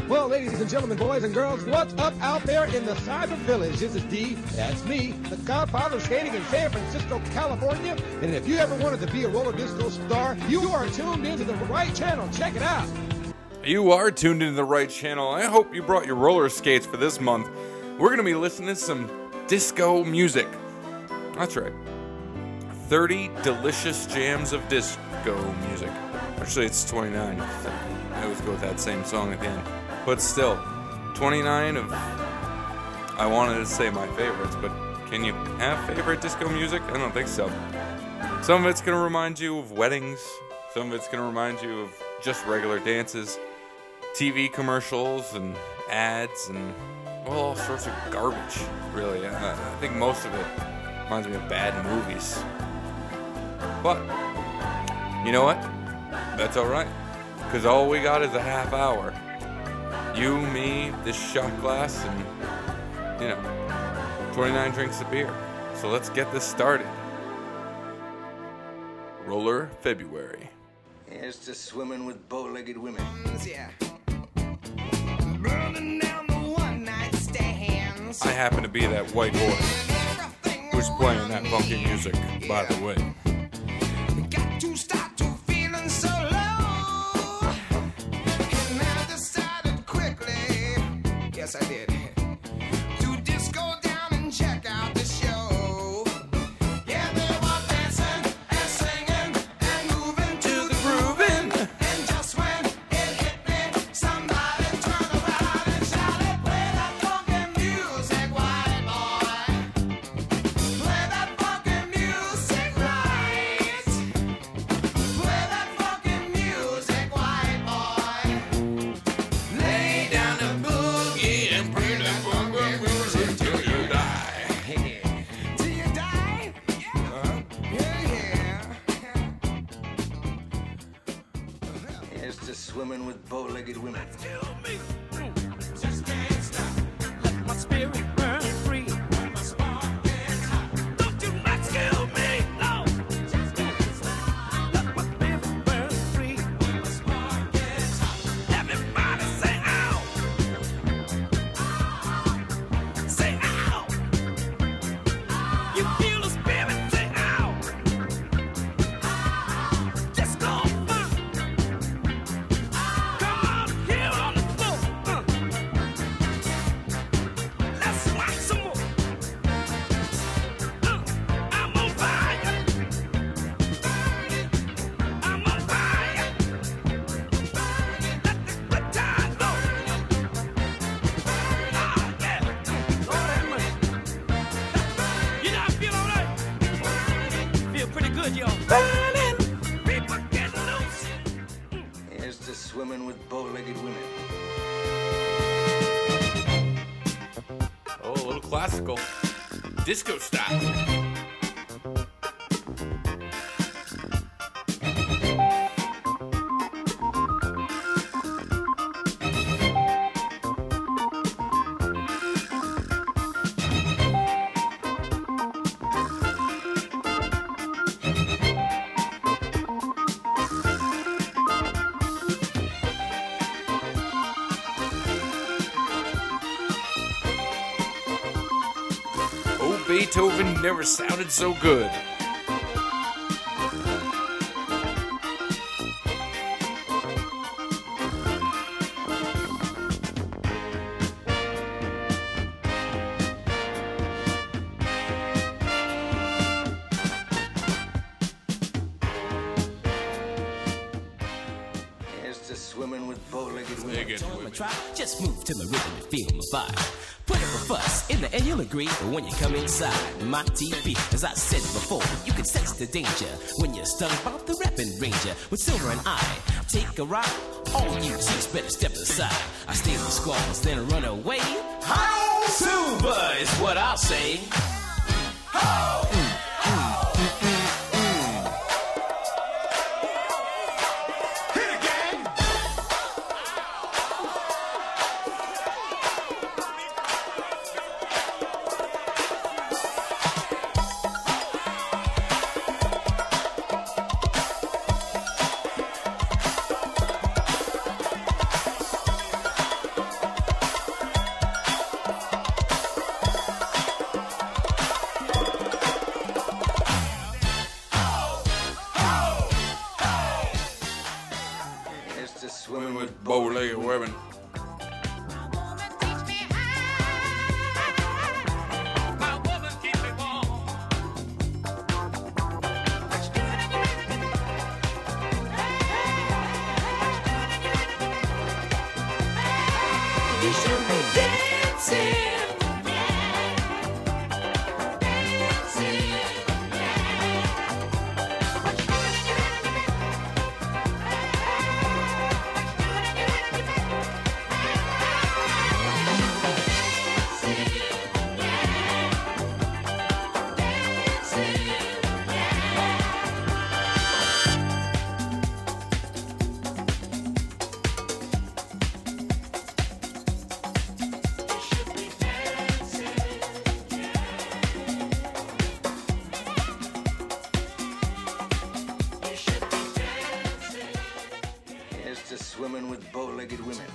Well, ladies and gentlemen, boys and girls, what's up out there in the Cyber Village? This is D, that's me, the godfather of skating in San Francisco, California. And if you ever wanted to be a roller disco star, you are tuned into the right channel. Check it out. You are tuned into the right channel. I hope you brought your roller skates for this month. We're going to be listening to some disco music. That's right. 30 delicious jams of disco music. Actually, it's 29. I always go with that same song at the end. But still, 29 of, I wanted to say my favorites, but can you have favorite disco music? I don't think so. Some of it's going to remind you of weddings. Some of it's going to remind you of just regular dances, TV commercials and ads, and well, all sorts of garbage, really. I think most of it reminds me of bad movies. But, you know what? That's alright. Because all we got is a half hour. You, me, this shot glass, and, 29 drinks of beer. So let's get this started. Roller February. Here's to swimming with bow-legged women. Yeah. Burning down the one-night stands. I happen to be that white horse who's playing that funky music, by the way. Got to start to feeling so low. And I decided quickly, yes I did, to just go down and check out the show. Yeah, they were dancing and singing and moving to the grooving. And just when it hit me, somebody turned around and shouted, play that funky music, white boy. Play that funky music right. Play that funky music, white boy. Lay down the boogie and play that funky music till you die. Till you die? Yeah. Here's to swimming with bow-legged women. Kill me. Just can't stop. Let my spirit burn free. My spark gets hot. Don't you not kill me. No. Just can't stop. Let my spirit burn free. My spark gets hot. Everybody say ow. Say ow. You feel the spirit, say ow. Disco funk. Come on, here on the floor. Let's rock some more. I'm on fire. I'm on fire. Let the good times go. Ah, yeah. Lord have mercy. You know, I feel all right. Feel pretty good, y'all. Burning. People get loose. Here's to swimming with bow-legged women. Oh, a little classical. Disco style. Oh, Beethoven never sounded so good. Here's to swimming with bow-legged women. Dig it, women. Try, just move to my rhythm and feel my vibe. Put up a fuss in the end, you'll agree. But when you come inside my TV, as I said before, you can sense the danger when you're stung by the rapping ranger. With Silver and I take a ride, all you G's better step aside. I stay in the squalls, then run away. Hi, Silver is what I'll say. Ho! to swimming with bow-legged women. You should be dancing. Here's to swimming with bow-legged women.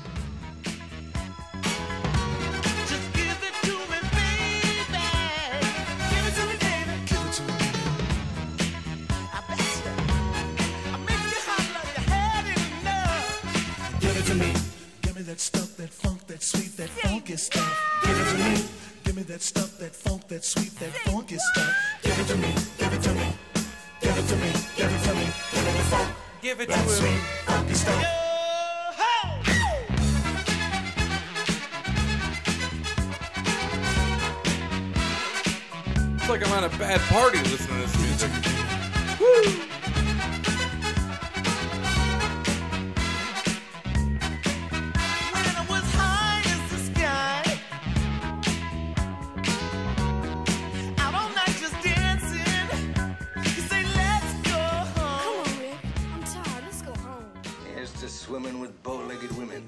Just give it to me, baby. Give it to me, baby. Give it to me. I bet you. I make you holler, you had enough. Give it to me. Give me that stuff, that funk, that sweet, that funky stuff. Give it to me. Give me that stuff, that funk, that sweet, that funky stuff. Give it to me. Give it to me. Give it to me. Give it to me. Give me the funk. Give it to That him. sweet, funky stuff. It's like I'm at a bad party listening to this music. When I was high as the sky, out all night just dancing. You say, let's go home. Come on, Rick. I'm tired. Let's go home. Here's to swimming with bow-legged women.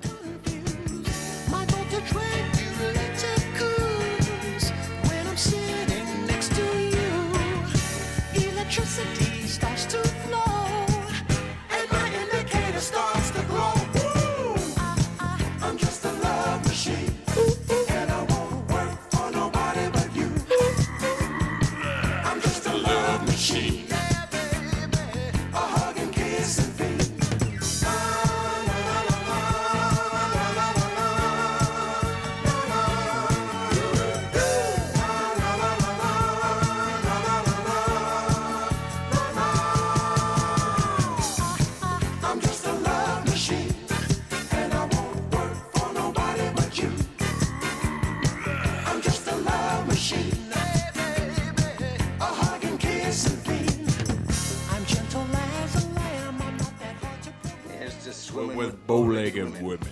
My daughter train is let you cruise when I'm sitting next to you. Electricity starts to flow and my indicator starts to glow. Woo! I'm just a love machine and I won't work for nobody but you. I'm just a love machine. Yeah, baby. A hug and kiss and feed. I'm just a love machine, and I won't work for nobody but you. I'm just a love machine, a hug and kiss and feed. I'm gentle as a lamb, I'm not that hard to please. Here's to swimming With bow-legged women.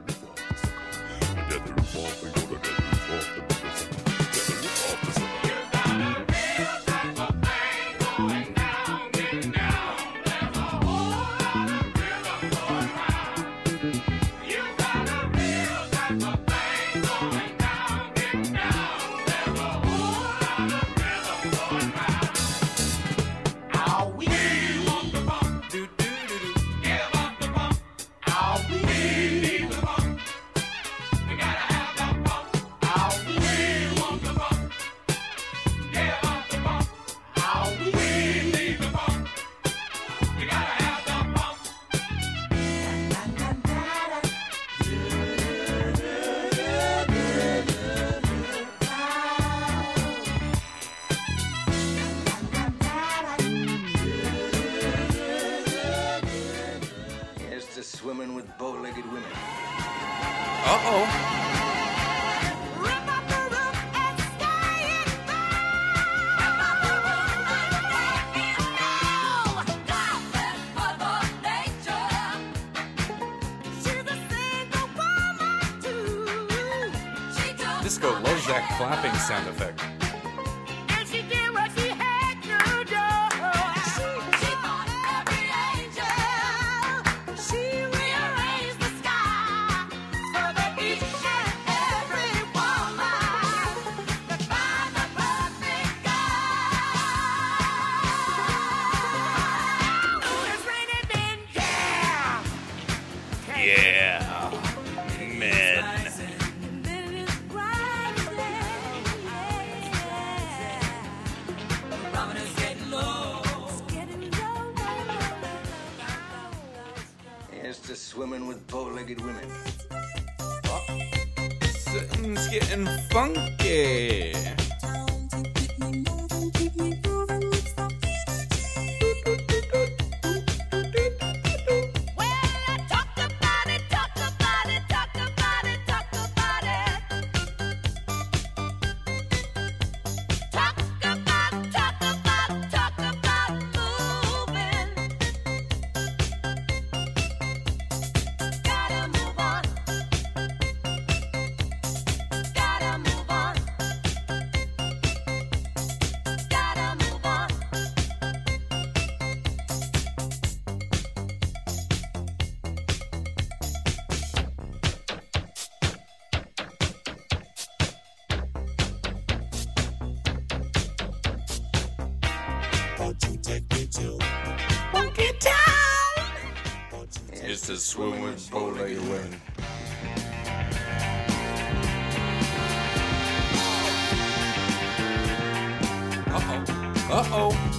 Here's to swimming with bow-legged women. Uh-oh. Rip up the roof and sky it Disco loves that clapping sound effect. and she did what she had to do. She fought every angel. She rearranged the sky so that each and every woman could find the perfect guy. Ooh, it's raining men, yeah. Yeah. Men. And then it's bright as day, yeah. The barometer's getting low. It's getting low, low, low, low, low, low, low. Here's to swimming with bow-legged women. Something's getting funky. It's to swim with bow-legged women. Uh-oh. Uh-oh.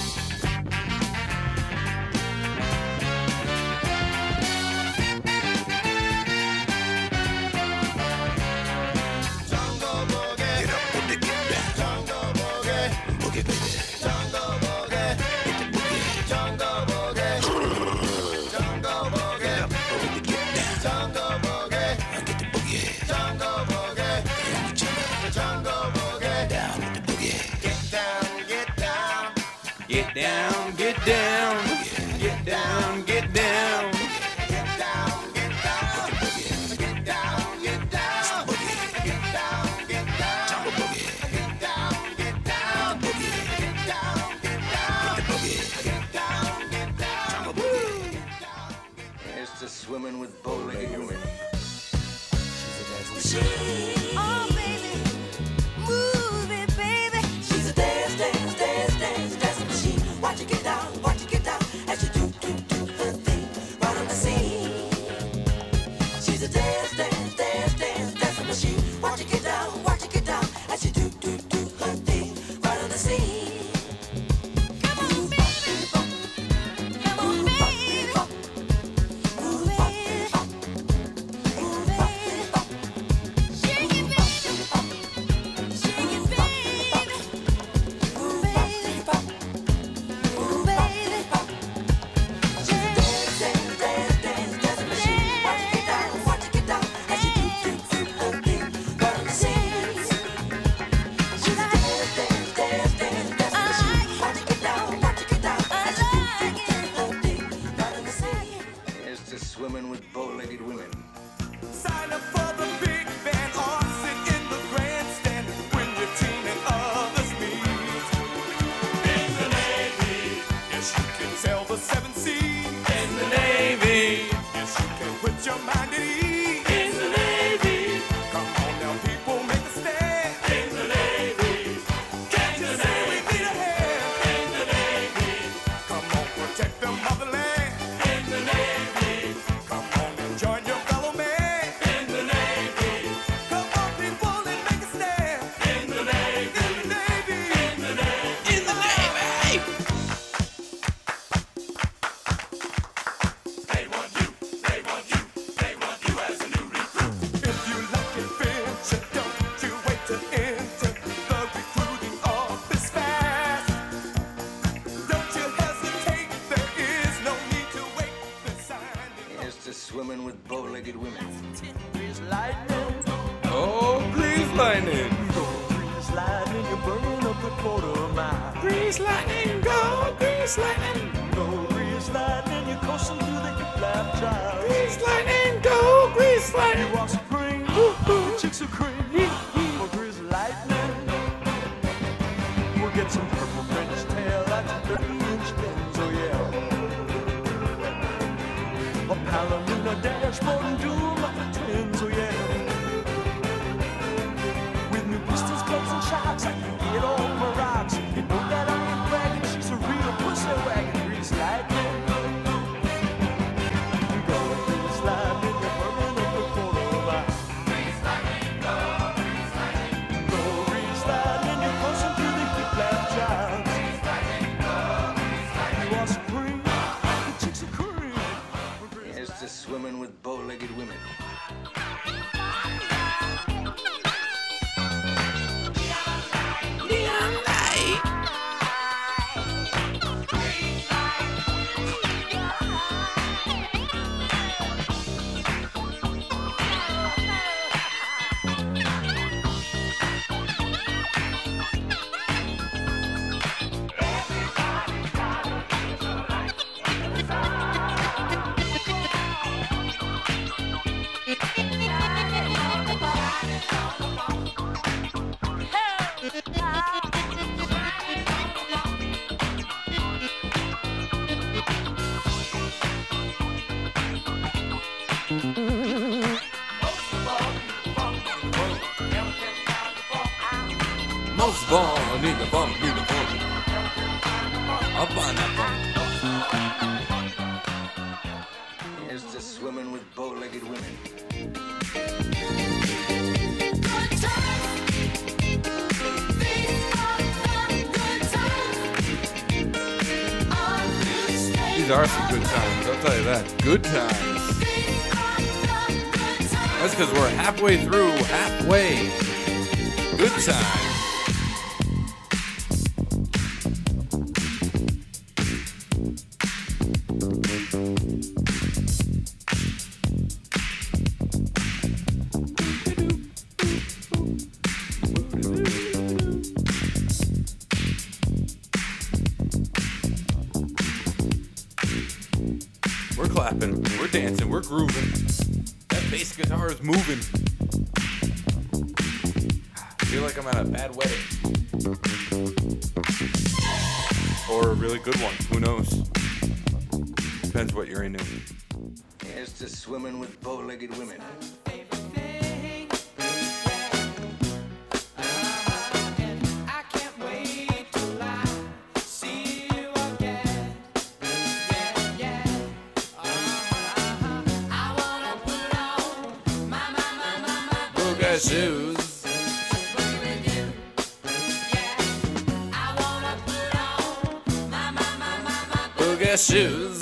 Get down, get down, get down, get down. Get down, get down, get down, get down, get down, get down, get down, get down, get down, get down, get down. Here's to swimming with bow-legged women. Oh, baby, move it, baby. She's a dance, dance, dance, dance, dance machine. Watch it get down as you do her thing right on the scene. She's a dance, dance, dance, dance, dance machine. Watch it get down as you do her thing right on the scene. Come on, baby. Come on, baby. Move it. Move it. Shake it, baby. Shake it, baby. Move it. Move it. Dance, dance, dance, dance, dance machine. Watch it get down as you do her thing right on the scene. She's a dance, dance, dance, dance, dance machine. Watch it get down as you do her thing right on the scene. Here's to swimming with bow-legged women. Sign up for the big band or sit in the grandstand when your team and others meet. In the Navy, yes, you can sail the 7 seas. In the Navy, yes, you can put your mind at ease. In the Navy, come on now, people, make a stand. In the Navy, can't you see we need a hand? In the Navy, come on, protect the motherland. In the Navy, come on and join your fellow man. In the Navy, come on, people, and make a stand. In the Navy, in the Navy, in the Navy, in the Navy. They want you, they want you, they want you as a new recruit. If you like adventure, don't you wait to enter the recruiting office fast. Don't you hesitate, there is no need to wait. The sign is Here's to swimming with bow-legged women. Oh, grease lightning. Grease lightning, you're burning up the quarter mile. Grease lightning, go, grease lightning. Go grease lightning, you're coursing through the hip lap drive. Grease lightning, go, grease You lightning. are supreme, the chicks are cream. For grease lightning, we'll get some purple French tail. That's 30-inch pins, oh yeah. A Palomino dashboard and doom of the twins, oh yeah. With new pistons, clubs, and shocks, I can get all my rocks. You know that I ain't bragging, she's a real pussy wagon. Grease lightning, go grease lightning, you're burning up the quarter mile. Go grease lightning, you're coursing through the hip lap drive. You are supreme, the chicks are cream. Here's Here's to swimming with bow-legged women. Most of all, I need the funk, need the funk. I'll find that funk. Here's to swimming with bow-legged women. These are some good times, I'll tell you that. Good times. That's because we're halfway through, halfway. Good times. We're clapping, we're dancing, we're grooving. That bass guitar is moving. I feel like I'm at a bad wedding. Or a really good one, who knows? Depends what you're into. Here's to swimming with bow-legged women. Booga shoes. Booga shoes.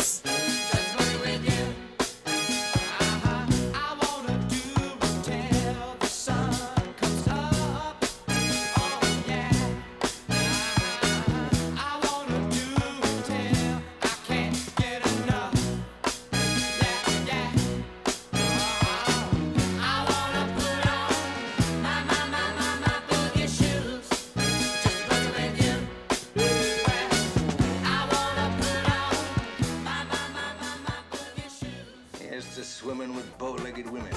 Here's to swimming with bow-legged women.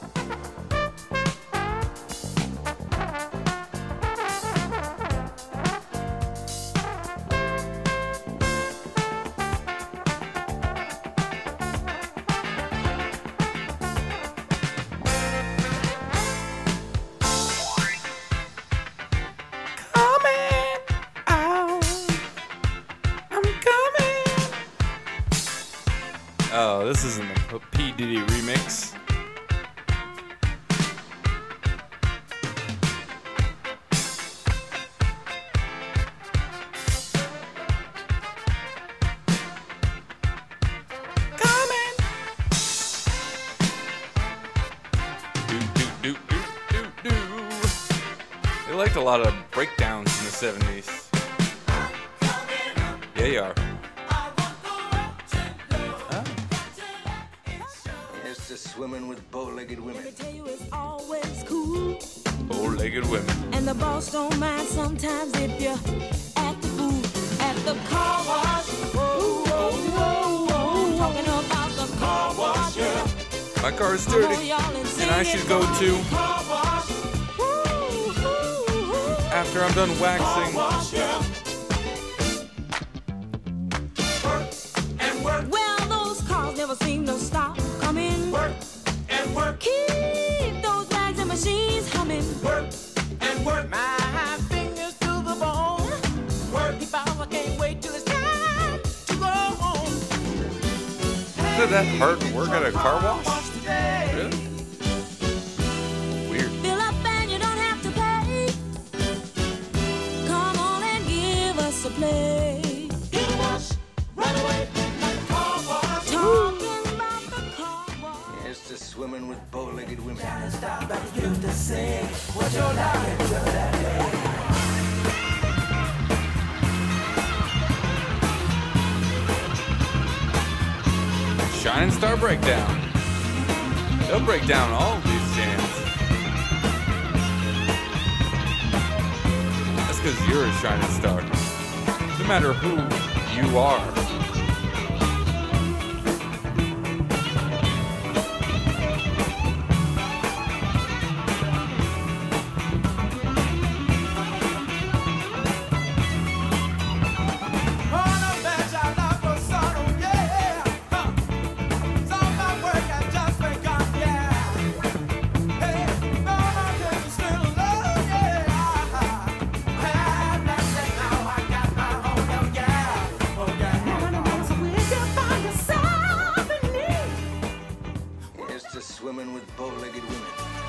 Oh, this isn't the P. Diddy remix. They liked a lot of breakdowns in the 70s. Yeah, you are. Here's to swimming with bow-legged women. Tell you it's always cool, Bow-legged women. and the boss don't mind sometimes if you act the fool at the car wash. Whoa, whoa, whoa, whoa. Talking about the car wash, yeah. My car is dirty, and I should go to after I'm done waxing. Well, those cars never seem to stop coming. Work and work. Keep those rags and machines humming. Work and work. My fingers to the bone. Work. If I can't wait till it's time to go home. Is that hard to work at a car wash? Really? Weird. Fill up and you don't have to pay. Come on and give us a play. Get a wash right away. Like a car wash. Talking about the car swimming with bow-legged women. Shining Star Breakdown. They'll break down all of these jams. That's because you're a shining star. No matter who you are. Swimming with bow-legged women.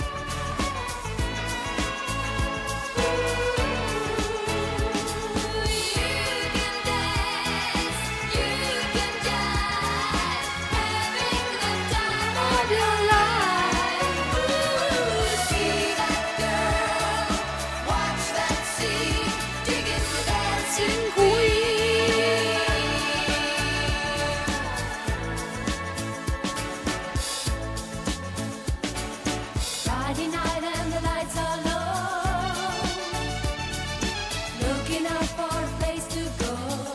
Friday night and the lights are low, looking out for a place to go,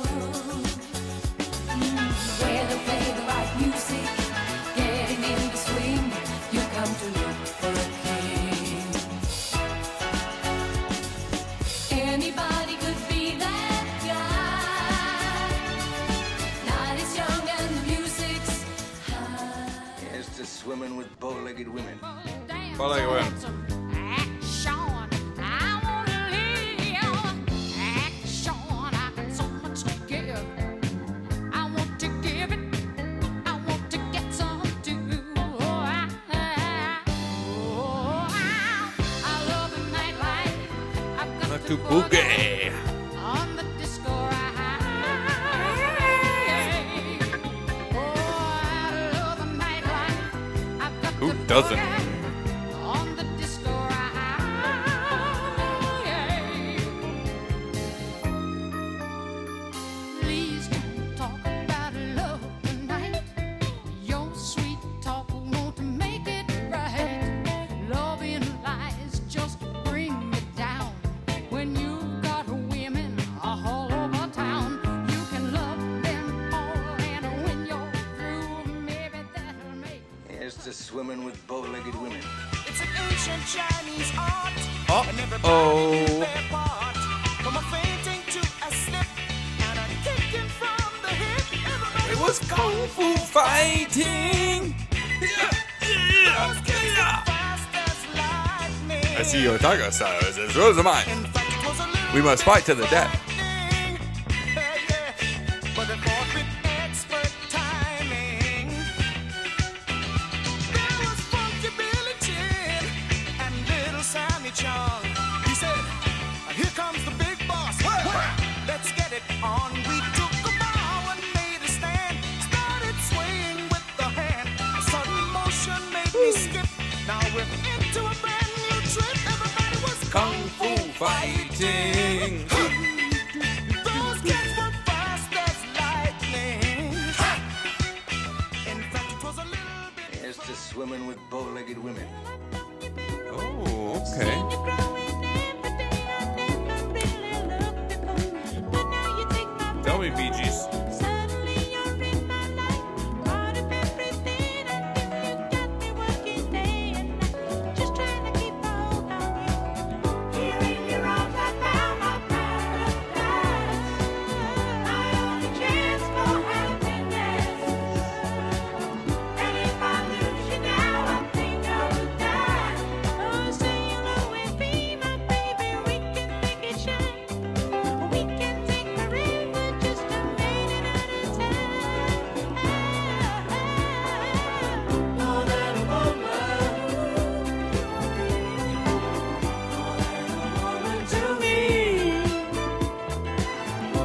where they play the right music, getting in the swing. You come to look for a king. Anybody could be that guy. Night is young and the music's high. Here's to swimming with bow-legged women. Bow-legged women. Not too boogie. On the disco ride. Oh, I love the nightlife. I've got Who the doesn't? boogie on the disco ride. Please don't talk about love tonight. Your sweet talk won't make it right. Love in lies just bring it down. When you've got women all over town, you can love them all, and when you're through, maybe that'll make. Here's to swimming with bow-legged women. It's an ancient Chinese art. Oh. Their part. From a fainting to a slip and a kicking from the hip. Everybody It was kung fu fighting. fast as lightning. I see your tiger style is as rose of mine. In fact, it was a little We must fight to the death. frightening. Yeah. But they fought with expert timing. There was Funky Billy Chin and Little Sammy Chung. He said, "Here comes the big boss. Let's get it on." We took a bow and made a stand. Started swaying with the hand. A sudden motion made me skip. Now we're into a brand new trip. Everybody was Kung fu fighting. Those kids were fast as lightning. In fact, it was a little bit. Here's to swimming with bow-legged women. Oh, okay. Tell me, Bee Gees.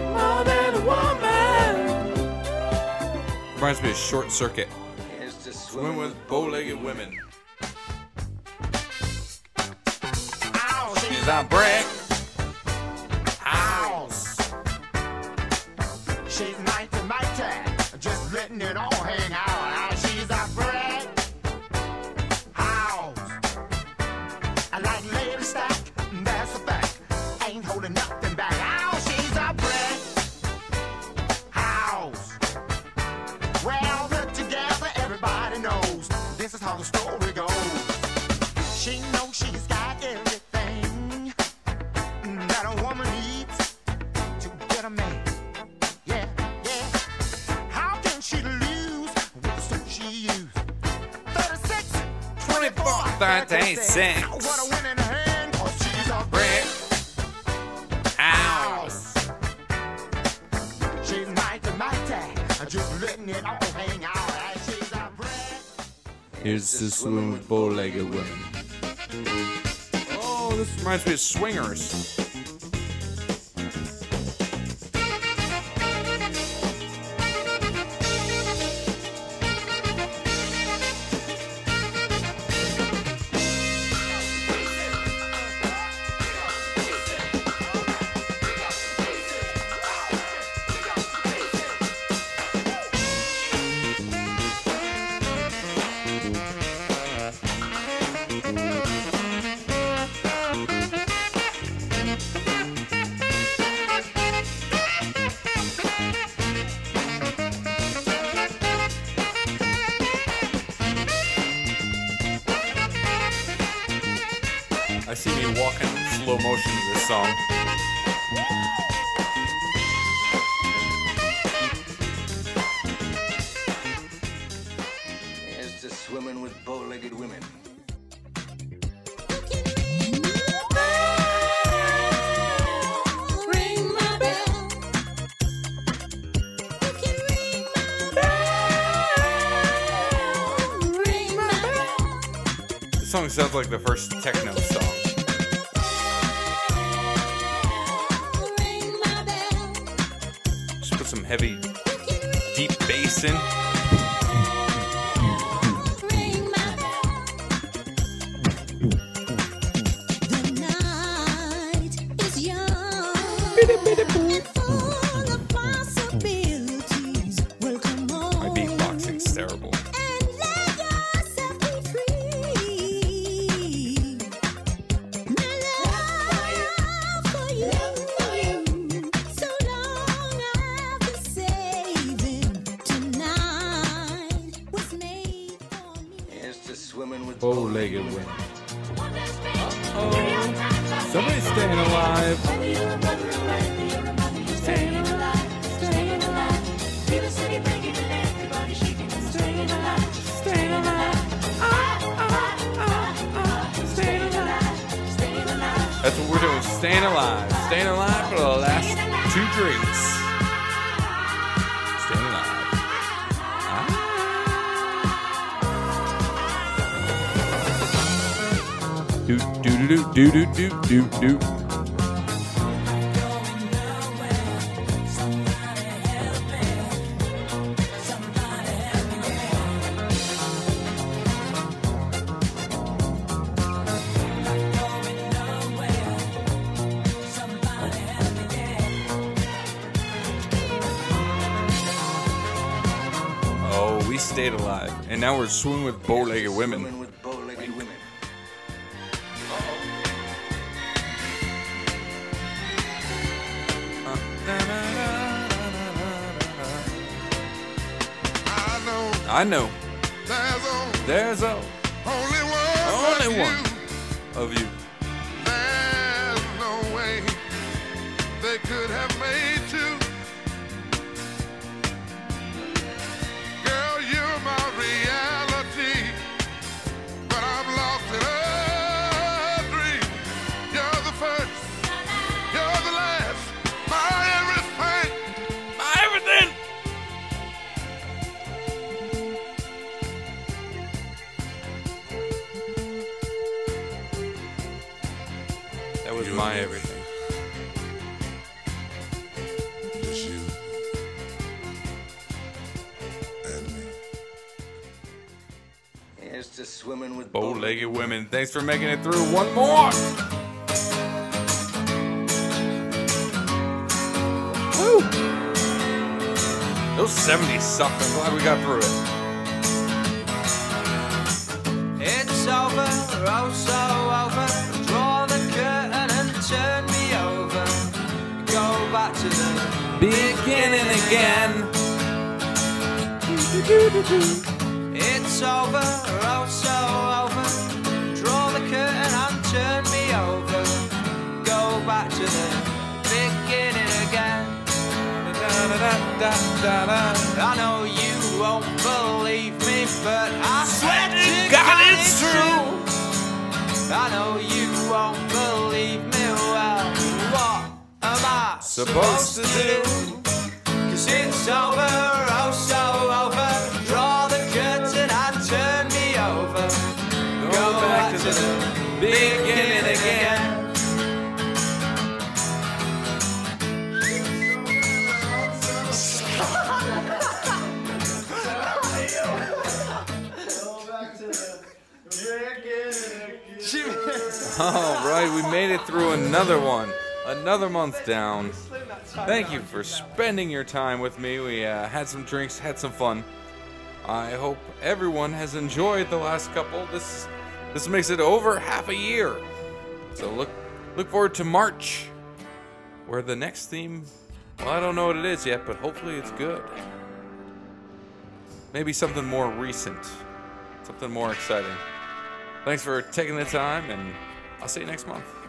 Reminds me of Short Circuit. Here's to Swim with bow-legged women. She's a brick house. She's mighty, mighty, just letting it all hang out. She's a brick house. I like lady stack, that's a fact. Ain't holding nothing back. She's a brick house. Well, put together, everybody knows this is how the story goes. She knows she's got everything that a woman needs to get a man. Yeah, yeah. How can she lose with the suit she used? 36, 24, 36. What a winning hand, 'cause she's a brick house. She's mighty, mighty, just letting it all hang out. She's a brick. Here's to swim with bow-legged women. Oh, this reminds me of Swingers. I see me walking in slow motion to this song. Here's to swimming with bow-legged women. Ring my bell. You can ring my bell. Ring my bell. This song sounds like the first techno song. Ring my bell. Just put some heavy, deep bass in. Ring my bell. The night is young and full of possibilities. Well, come on. My beatboxing's terrible. And let yourself be free. My love for you, so long I've been saving. Tonight was made for me. Here's to swimming with Bow-legged women. Oh, somebody's staying alive. Staying alive, staying alive. Feel the city breaking and everybody shaking. Staying alive, staying alive. Staying alive, staying alive. That's what we're doing. Staying alive. Staying alive for the last 2 drinks. Staying alive. Do do do do do do do do. Oh, we stayed alive, and now we're swimming with bow-legged women. Swimming with bow-legged women. I know. There's only one of you. There's no way they could have made two. Girl, you're my reality, but I'm lost in a dream. You're the first, you're the last, my everything. My everything. That was my everything. Just you and me. It's just swimming with Bow-legged women. Thanks for making it through. One more. Woo. Those 70s sucked. I'm glad we got through it. It's over, oh so over. Draw the curtain and turn me over. Go back to the beginning again. It's over, oh so over. Draw the curtain and turn me over. Go back to the beginning again. I know you won't believe me, but I swear to God it's true. I know you won't believe me, well, what am I supposed to do? 'Cause it's over, oh so over. Draw the curtain and turn me over. Go back to the beginning again. All right, we made it through another one. Another month down. Thank you for spending your time with me. We had some drinks, had some fun. I hope everyone has enjoyed the last couple. This makes it over half a year. So look forward to March, where the next theme, well, I don't know what it is yet, but hopefully it's good. Maybe something more recent, something more exciting. Thanks for taking the time, and I'll see you next month.